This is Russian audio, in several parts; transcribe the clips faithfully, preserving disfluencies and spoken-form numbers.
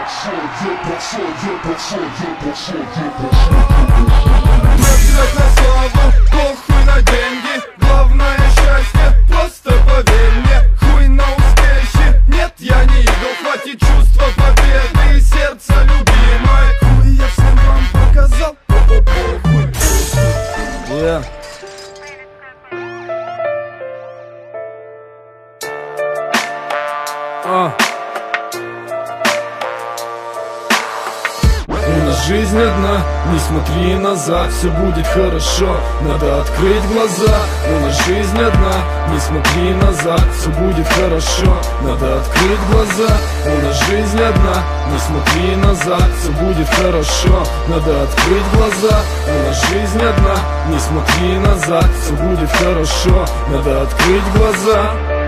Насрать на славу, похуй на деньги, главное счастье, просто поверь мне. Хуй на успехи, нет, я не идол, хватит чувства победы и сердце любимой. Хуй я всем вам показал, похуй. Yeah. Uh. У нас жизнь одна, не смотри назад, все будет хорошо, надо открыть глаза. У нас жизнь одна, не смотри назад, все будет хорошо, надо открыть глаза. У нас жизнь одна, не смотри назад, все будет хорошо, надо открыть глаза. У нас жизнь одна, не смотри назад, все будет хорошо, надо открыть глаза.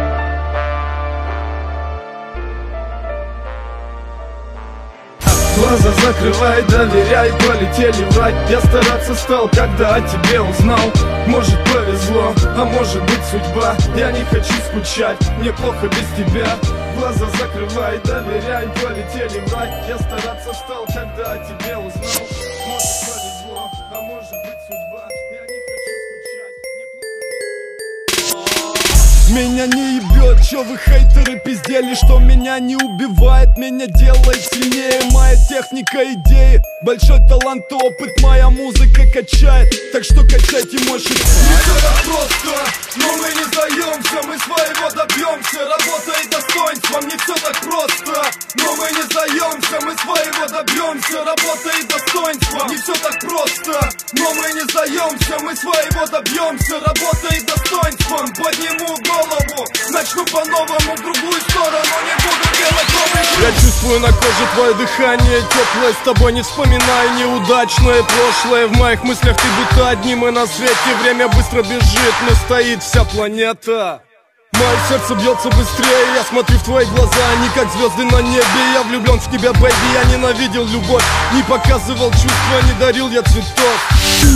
Глаза закрывай, доверяй, полетели врать. Я стараться стал, когда о тебе узнал. Может повезло, а может быть судьба. Я не хочу скучать, мне плохо без тебя. Глаза закрывай, доверяй, полетели врать. Я стараться стал, когда о тебе узнал. Может повезло, а может быть судьба. Я не хочу скучать, мне плохо без тебя. Меня не ебет, чё вы хейтеры пиздели, что меня не убивает, меня делает сильнее моя техника, идеи, большой талант и опыт, моя музыка качает, так что качайте мощь. Не все так просто, но мы не сдаемся, мы своего добьемся, работа и достоинство, не все так просто, но мы не сдаемся, мы своего добьемся, работа и достоинство, не все так просто, но мы не сдаемся, мы своего добьемся, работа и достоинством, подниму голову, начну по-новому в другую сторону, не буду делать новый. Я чувствую на коже твое дыхание теплое, с тобой не вспоминаю неудачное прошлое. В моих мыслях ты будто одним и на свете, время быстро бежит, но стоит вся планета. Мое сердце бьется быстрее, я смотрю в твои глаза, они как звезды на небе. Я влюблен в тебя, бэйби, я ненавидел любовь, не показывал чувства, не дарил я цветов.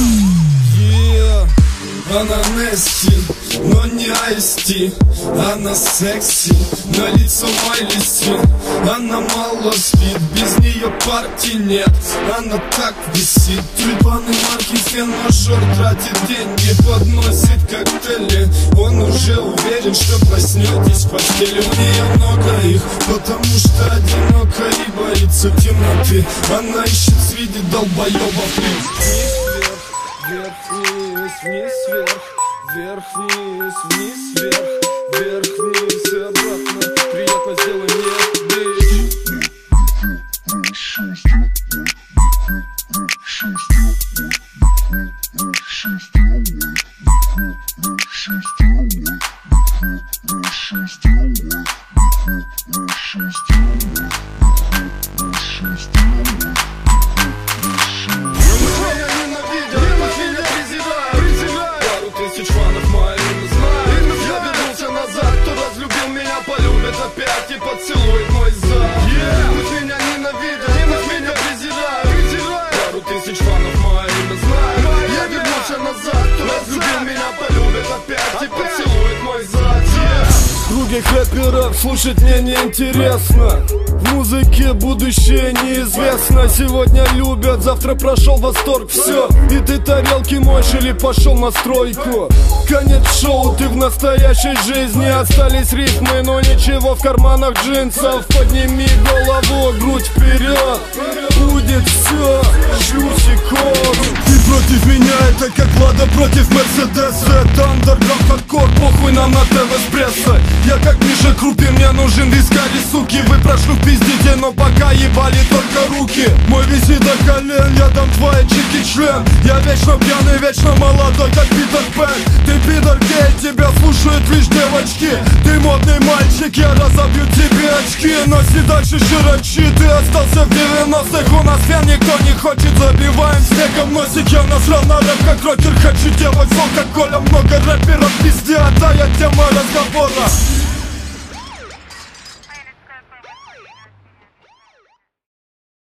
Yeah. Она Нести, но не Айсти. Она секси, на лицо Майлисти. Она мало спит, без нее партии нет. Она так висит, тюльпаны марки, фен-мажор тратит деньги, подносит коктейли. Он уже уверен, что проснетесь в постели. У нее много их, потому что одинока и боится темноты. Она ищет среди долбоебов вниз, вверх, вниз, вниз, вверх, вверх, вниз, вниз, вверх, вверх, вниз и обратно. Приятно, сделай мне, бич. Опять и поцелует мой зад. Yeah. Пусть меня ненавидят, пусть меня презирают. Пару тысяч фанов мое имя знают. Я вернусь назад, кто разлюбил меня, полюбит опять и поцелует мой зад. Yeah. В круге хэперов слушать мне неинтересно. В музыке будущее неизвестно. Сегодня любят, завтра прошел восторг. Все, и ты тарелки моешь или пошел на стройку. Конец шоу, ты в настоящей жизни. Остались рифмы, но ничего в карманах джинсов. Подними голову, грудь вперед. Будет все, шлюсиков. Ты против меня, это как Лада против Мерседеса. Это андерграунд, хардкор, похуй нам на ТВ-эспрессо. Я как Миша Крупин, мне нужен вискарь, суки. Вы прошу пиздите, но пока ебали только руки. Мой висит до колен, я дам твои чики член. Я вечно пьяный, вечно молодой, как Питер Пен. Ты пидор гей, тебя слушают лишь девочки. Ты модный мальчик, я разобью тебе очки. Носи дальше широчи, ты остался в девяностых. У нас фен никто не хочет, забиваем снегом носик. Я насрал на рэп, как рокер, хочу делать зол, как Коля. Много рэперов, пиздец, а я тема разговора.